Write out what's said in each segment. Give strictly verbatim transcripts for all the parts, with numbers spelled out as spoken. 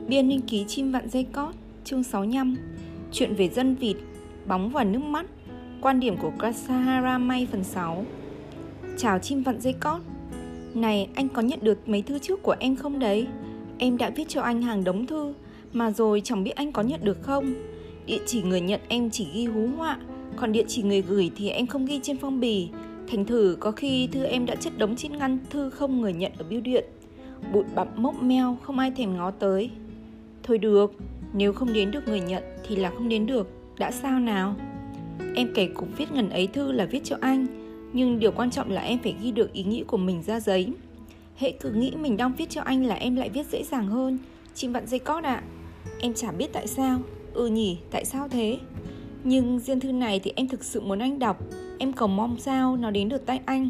Biên niên ký chim vặn dây cót, chương sáu mươi lăm. Chuyện về dân vịt, bóng và nước mắt. Quan điểm của Sahara May phần sáu. Chào chim vặn dây cót. Này, anh có nhận được mấy thư trước của em không đấy? Em đã viết cho anh hàng đống thư, mà rồi chẳng biết anh có nhận được không. Địa chỉ người nhận em chỉ ghi hú họa, còn địa chỉ người gửi thì em không ghi trên phong bì. Thành thử có khi thư em đã chất đống trên ngăn thư không người nhận ở bưu điện. Bụi bặm mốc meo, không ai thèm ngó tới. Thôi được, nếu không đến được người nhận thì là không đến được, đã sao nào? Em kể cục viết ngần ấy thư là viết cho anh, nhưng điều quan trọng là em phải ghi được ý nghĩ của mình ra giấy. Hễ cứ nghĩ mình đang viết cho anh là em lại viết dễ dàng hơn. Chim vặn dây cót ạ. Em chả biết tại sao. Ừ nhỉ, tại sao thế? Nhưng riêng thư này thì em thực sự muốn anh đọc. Em cầu mong sao nó đến được tay anh.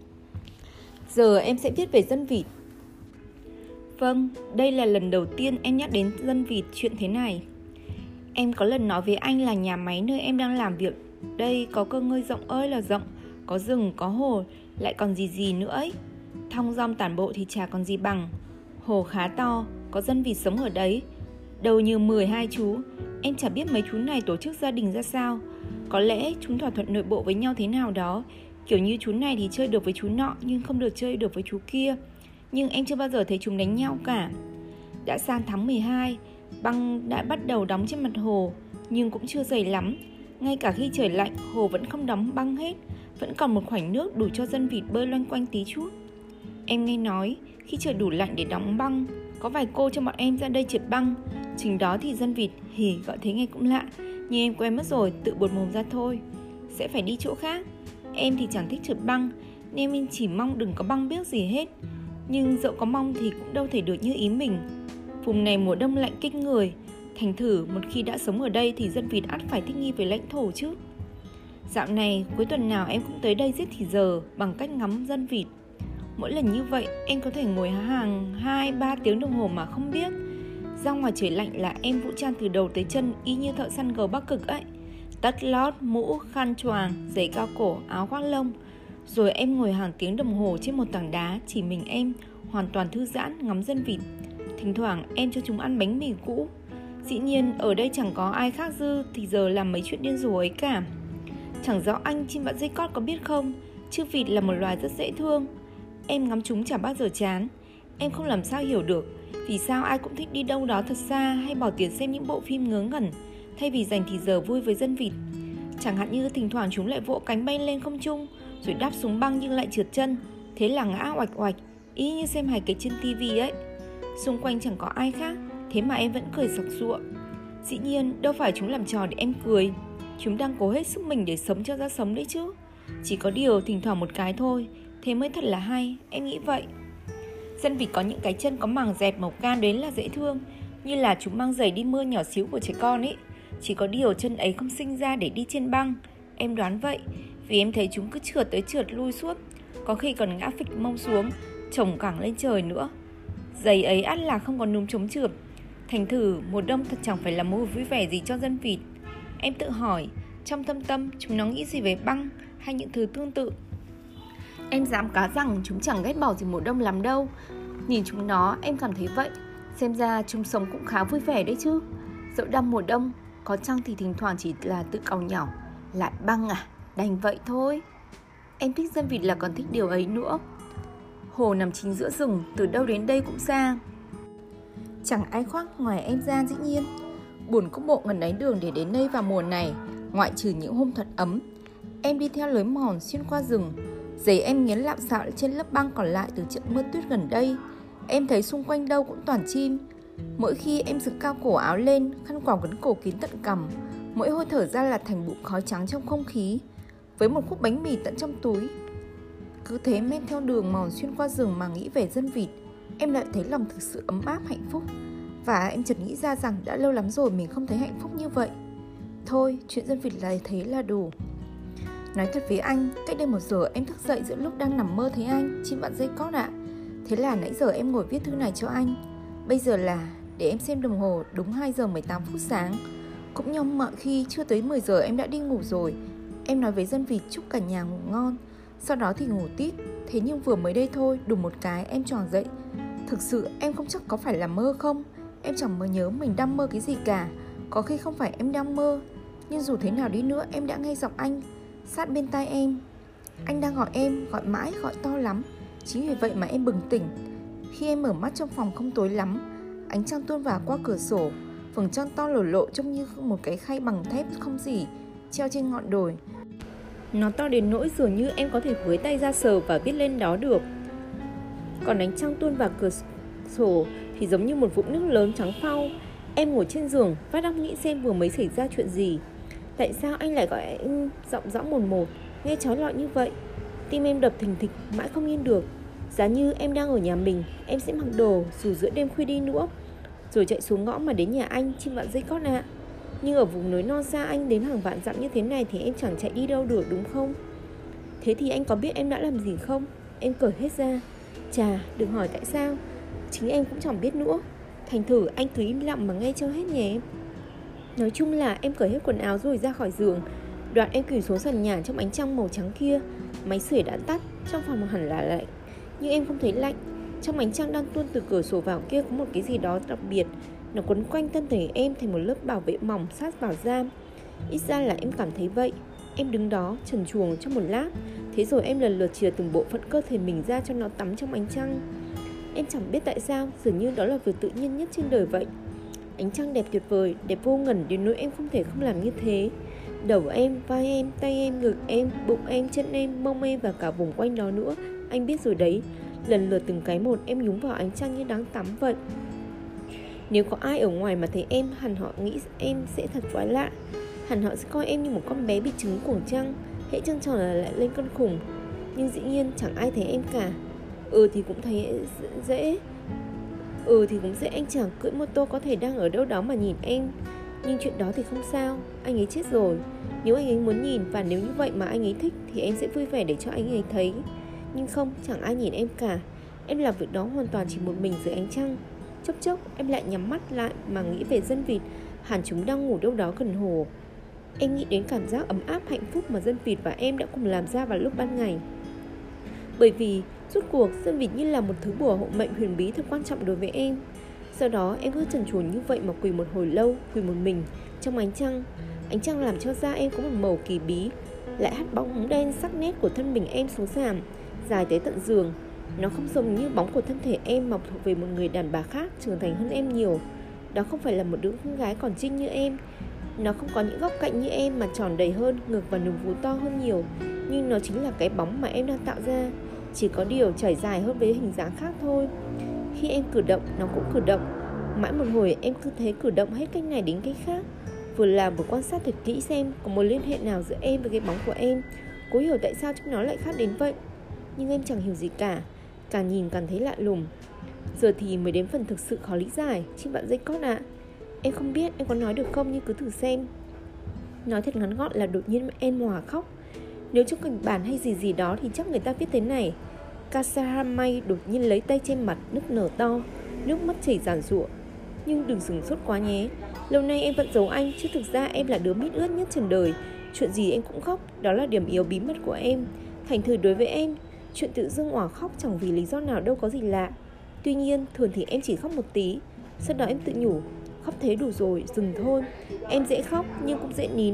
Giờ em sẽ viết về dân vịt. Vâng, đây là lần đầu tiên em nhắc đến dân vịt chuyện thế này. Em có lần nói với anh là nhà máy nơi em đang làm việc đây có cơ ngơi rộng ơi là rộng, có rừng, có hồ, lại còn gì gì nữa ấy. Thong dong tản bộ thì chả còn gì bằng. Hồ khá to, có dân vịt sống ở đấy, đầu như mười hai chú. Em chả biết mấy chú này tổ chức gia đình ra sao. Có lẽ chúng thỏa thuận nội bộ với nhau thế nào đó, kiểu như chú này thì chơi được với chú nọ nhưng không được chơi được với chú kia. Nhưng em chưa bao giờ thấy chúng đánh nhau cả. Đã sang tháng mười hai, băng đã bắt đầu đóng trên mặt hồ, nhưng cũng chưa dày lắm. Ngay cả khi trời lạnh, hồ vẫn không đóng băng hết, vẫn còn một khoảnh nước đủ cho dân vịt bơi loanh quanh tí chút. Em nghe nói, khi trời đủ lạnh để đóng băng, có vài cô cho bọn em ra đây trượt băng. Chừng đó thì dân vịt, hì, gọi thế nghe cũng lạ, nhưng em quen mất rồi, tự buột mồm ra thôi. Sẽ phải đi chỗ khác. Em thì chẳng thích trượt băng, nên em chỉ mong đừng có băng biếc gì hết. Nhưng dẫu có mong thì cũng đâu thể được như ý mình. Vùng này mùa đông lạnh kinh người, thành thử một khi đã sống ở đây thì dân vịt ắt phải thích nghi với lãnh thổ chứ. Dạo này cuối tuần nào em cũng tới đây giết thì giờ bằng cách ngắm dân vịt. Mỗi lần như vậy em có thể ngồi hàng hai ba tiếng đồng hồ mà không biết. Ra ngoài trời lạnh là em vũ trang từ đầu tới chân y như thợ săn gầu Bắc Cực ấy. Tất lót, mũ, khăn choàng, giày cao cổ, áo khoác lông. Rồi em ngồi hàng tiếng đồng hồ trên một tảng đá, chỉ mình em, hoàn toàn thư giãn ngắm dân vịt. Thỉnh thoảng em cho chúng ăn bánh mì cũ. Dĩ nhiên ở đây chẳng có ai khác dư thì giờ làm mấy chuyện điên rồ ấy cả. Chẳng rõ anh chim vặn dây cót có biết không, chứ vịt là một loài rất dễ thương. Em ngắm chúng chả bao giờ chán. Em không làm sao hiểu được vì sao ai cũng thích đi đâu đó thật xa hay bỏ tiền xem những bộ phim ngớ ngẩn thay vì dành thì giờ vui với dân vịt. Chẳng hạn như thỉnh thoảng chúng lại vỗ cánh bay lên không trung, rồi đáp xuống băng nhưng lại trượt chân, thế là ngã oạch oạch, y như xem hài kịch trên tivi ấy. Xung quanh chẳng có ai khác, thế mà em vẫn cười sặc sụa. Dĩ nhiên đâu phải chúng làm trò để em cười, chúng đang cố hết sức mình để sống cho ra sống đấy chứ. Chỉ có điều thỉnh thoảng một cái thôi, thế mới thật là hay, em nghĩ vậy. Dân vịt có những cái chân có màng dẹp màu cam đến là dễ thương, như là chúng mang giày đi mưa nhỏ xíu của trẻ con ấy. Chỉ có điều chân ấy không sinh ra để đi trên băng, em đoán vậy, vì em thấy chúng cứ trượt tới trượt lui suốt, có khi còn ngã phịch mông xuống, chồng cẳng lên trời nữa. Giày ấy ắt là không có núm chống trượt. Thành thử mùa đông thật chẳng phải là mùa vui vẻ gì cho dân vịt. Em tự hỏi, trong thâm tâm chúng nó nghĩ gì về băng hay những thứ tương tự. Em dám cá rằng chúng chẳng ghét bỏ gì mùa đông lắm đâu. Nhìn chúng nó em cảm thấy vậy. Xem ra chúng sống cũng khá vui vẻ đấy chứ. Dẫu đang mùa đông, có chăng thì thỉnh thoảng chỉ là tự càu nhàu. Lại băng à, đành vậy thôi. Em thích dân vịt là còn thích điều ấy nữa. Hồ nằm chính giữa rừng, từ đâu đến đây cũng xa. Chẳng ai khoác ngoài em ra dĩ nhiên. Buồn có bộ ngần ấy đường để đến đây vào mùa này, ngoại trừ những hôm thật ấm. Em đi theo lối mòn xuyên qua rừng, giày em nghiến lạm xạo trên lớp băng còn lại từ trận mưa tuyết gần đây. Em thấy xung quanh đâu cũng toàn chim. Mỗi khi em dựng cao cổ áo lên, khăn quàng quấn cổ kín tận cằm, mỗi hơi thở ra là thành bụi khói trắng trong không khí, với một khúc bánh mì tận trong túi. Cứ thế men theo đường mòn xuyên qua rừng mà nghĩ về dân vịt, em lại thấy lòng thực sự ấm áp hạnh phúc. Và em chợt nghĩ ra rằng đã lâu lắm rồi mình không thấy hạnh phúc như vậy. Thôi, chuyện dân vịt là thế là đủ. Nói thật với anh, cách đây một giờ em thức dậy giữa lúc đang nằm mơ thấy anh, chim vặn dây cót ạ. Thế là nãy giờ em ngồi viết thư này cho anh. Bây giờ là, để em xem đồng hồ, đúng hai giờ mười tám phút sáng. Cũng như mọi khi chưa tới mười giờ em đã đi ngủ rồi. Em nói với dân vịt chúc cả nhà ngủ ngon, sau đó thì ngủ tít. Thế nhưng vừa mới đây thôi, đùng một cái em choàng dậy. Thực sự em không chắc có phải là mơ không. Em chẳng mơ nhớ mình đang mơ cái gì cả. Có khi không phải em đang mơ, nhưng dù thế nào đi nữa em đã nghe giọng anh sát bên tai em. Anh đang gọi em, gọi mãi, gọi to lắm. Chính vì vậy mà em bừng tỉnh. Khi em mở mắt trong phòng không tối lắm, ánh trăng tuôn vào qua cửa sổ. Vầng trăng to lổ lộ trông như một cái khay bằng thép không gì treo trên ngọn đồi. Nó to đến nỗi dường như em có thể với tay ra sờ và viết lên đó được. Còn ánh trăng tuôn vào cửa sổ thì giống như một vũng nước lớn trắng phau. Em ngồi trên giường vắt óc nghĩ xem vừa mới xảy ra chuyện gì. Tại sao anh lại gọi em giọng rõ mồn một, nghe chói lọi như vậy? Tim em đập thình thịch mãi không yên được. Giá như em đang ở nhà mình, em sẽ mặc đồ dù giữa đêm khuya đi nữa, rồi chạy xuống ngõ mà đến nhà anh, chim vạn dây cót ạ. À. Nhưng ở vùng núi non xa anh đến hàng vạn dặm như thế này thì em chẳng chạy đi đâu được đúng không? Thế thì anh có biết em đã làm gì không? Em cởi hết ra. Chà, đừng hỏi tại sao, chính em cũng chẳng biết nữa. Thành thử anh cứ im lặng mà nghe cho hết nhé em. Nói chung là em cởi hết quần áo rồi ra khỏi giường. Đoạn em quỳ xuống sàn nhà trong ánh trăng màu trắng kia. Máy sưởi đã tắt, trong phòng hẳn là lạnh, nhưng em không thấy lạnh. Trong ánh trăng đang tuôn từ cửa sổ vào kia có một cái gì đó đặc biệt. Nó quấn quanh thân thể em thành một lớp bảo vệ mỏng sát vào da. Ít ra là em cảm thấy vậy. Em đứng đó trần truồng trong một lát. Thế rồi em lần lượt chìa từng bộ phận cơ thể mình ra cho nó tắm trong ánh trăng. Em chẳng biết tại sao, dường như đó là việc tự nhiên nhất trên đời vậy. Ánh trăng đẹp tuyệt vời, đẹp vô ngần đến nỗi em không thể không làm như thế. Đầu em, vai em, tay em, ngực em, bụng em, chân em, mông em và cả vùng quanh đó nữa. Anh biết rồi đấy. Lần lượt từng cái một em nhúng vào ánh trăng như đang tắm vậy. Nếu có ai ở ngoài mà thấy em, hẳn họ nghĩ em sẽ thật quái lạ. Hẳn họ sẽ coi em như một con bé bị trứng cuồng trăng, hễ trăng tròn là lại lên cơn khủng. Nhưng dĩ nhiên chẳng ai thấy em cả. Ừ thì cũng thấy dễ Ừ thì cũng dễ, anh chàng cưỡi mô tô có thể đang ở đâu đó mà nhìn em. Nhưng chuyện đó thì không sao, anh ấy chết rồi. Nếu anh ấy muốn nhìn và nếu như vậy mà anh ấy thích thì em sẽ vui vẻ để cho anh ấy thấy. Nhưng không, chẳng ai nhìn em cả. Em làm việc đó hoàn toàn chỉ một mình dưới ánh trăng. Chốc chốc em lại nhắm mắt lại mà nghĩ về dân vịt. Hẳn chúng đang ngủ đâu đó gần hồ. Em nghĩ đến cảm giác ấm áp hạnh phúc mà dân vịt và em đã cùng làm ra vào lúc ban ngày. Bởi vì rốt cuộc dân vịt như là một thứ bùa hộ mệnh huyền bí thật quan trọng đối với em. Sau đó em cứ trần truồng như vậy mà quỳ một hồi lâu, quỳ một mình trong ánh trăng. Ánh trăng làm cho da em có một màu kỳ bí, lại hắt bóng đen sắc nét của thân mình em xuống sàn, dài tới tận giường. Nó không giống như bóng của thân thể em mà thuộc về một người đàn bà khác trưởng thành hơn em nhiều. Đó không phải là một đứa con gái còn trinh như em. Nó không có những góc cạnh như em mà tròn đầy hơn, ngực và nùng vú to hơn nhiều. Nhưng nó chính là cái bóng mà em đang tạo ra, chỉ có điều trải dài hơn với hình dáng khác thôi. Khi em cử động, nó cũng cử động. Mãi một hồi em cứ thế cử động hết cách này đến cách khác, vừa làm vừa quan sát thật kỹ xem có mối liên hệ nào giữa em với cái bóng của em, cố hiểu tại sao chúng nó lại khác đến vậy. Nhưng em chẳng hiểu gì cả, càng nhìn càng thấy lạ lùng. Giờ thì mới đến phần thực sự khó lý giải, chim bạn dây cót ạ. À. Em không biết em có nói được không, nhưng cứ thử xem. Nói thật ngắn gọn là đột nhiên em hòa khóc. Nếu trong kịch bản hay gì gì đó thì chắc người ta viết thế này: Kasaramay đột nhiên lấy tay trên mặt, nức nở to, nước mắt chảy ràn rụa. Nhưng đừng sửng sốt quá nhé. Lâu nay em vẫn giấu anh, chứ thực ra em là đứa mít ướt nhất trần đời. Chuyện gì em cũng khóc, đó là điểm yếu bí mật của em. Thành thử đối với em, chuyện tự dưng òa khóc chẳng vì lý do nào đâu có gì lạ. Tuy nhiên, thường thì em chỉ khóc một tí. Sau đó em tự nhủ, khóc thế đủ rồi, dừng thôi. Em dễ khóc nhưng cũng dễ nín.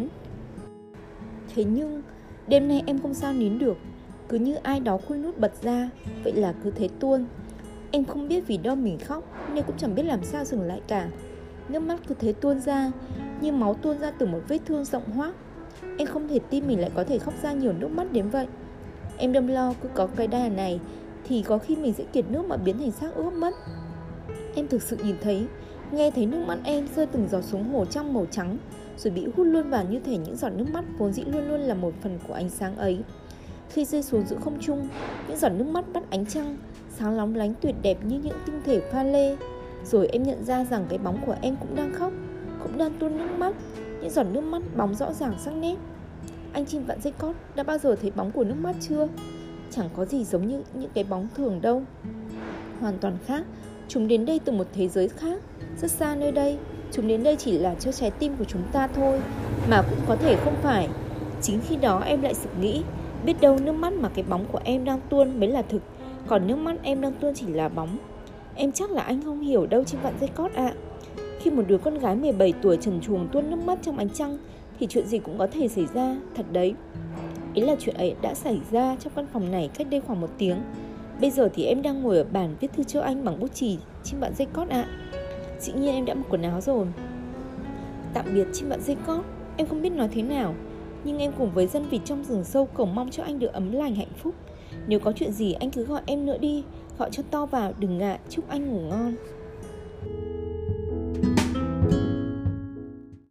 Thế nhưng, đêm nay em không sao nín được. Cứ như ai đó khui nút bật ra, vậy là cứ thế tuôn. Em không biết vì đâu mình khóc, nên cũng chẳng biết làm sao dừng lại cả. Nước mắt cứ thế tuôn ra, như máu tuôn ra từ một vết thương rộng hoác. Em không thể tin mình lại có thể khóc ra nhiều nước mắt đến vậy. Em đâm lo cứ có cái đà này thì có khi mình sẽ kiệt nước mà biến thành xác ướp mất. Em thực sự nhìn thấy, nghe thấy nước mắt em rơi từng giọt xuống hồ trong màu trắng, rồi bị hút luôn vào như thể những giọt nước mắt vốn dĩ luôn luôn là một phần của ánh sáng ấy. Khi rơi xuống giữa không trung, những giọt nước mắt bắt ánh trăng, sáng lóng lánh tuyệt đẹp như những tinh thể pha lê. Rồi em nhận ra rằng cái bóng của em cũng đang khóc, cũng đang tuôn nước mắt, những giọt nước mắt bóng rõ ràng sắc nét. Anh chim vạn dây cót đã bao giờ thấy bóng của nước mắt chưa? Chẳng có gì giống như những cái bóng thường đâu. Hoàn toàn khác, chúng đến đây từ một thế giới khác, rất xa nơi đây. Chúng đến đây chỉ là cho trái tim của chúng ta thôi, mà cũng có thể không phải. Chính khi đó em lại sực nghĩ, biết đâu nước mắt mà cái bóng của em đang tuôn mới là thực, còn nước mắt em đang tuôn chỉ là bóng. Em chắc là anh không hiểu đâu chim vạn dây cót ạ. À. Khi một đứa con gái mười bảy tuổi trần truồng tuôn nước mắt trong ánh trăng thì chuyện gì cũng có thể xảy ra, thật đấy. Ý là chuyện ấy đã xảy ra trong căn phòng này cách đây khoảng một tiếng. Bây giờ thì em đang ngồi ở bàn viết thư cho anh bằng bút chì, chim bạn Jacob ạ. Dĩ nhiên em đã mặc quần áo rồi. Tạm biệt chim bạn Jacob. Em không biết nói thế nào, nhưng em cùng với dân vịt trong rừng sâu cầu mong cho anh được ấm lành hạnh phúc. Nếu có chuyện gì anh cứ gọi em nữa đi. Gọi cho to vào, đừng ngại. Chúc anh ngủ ngon.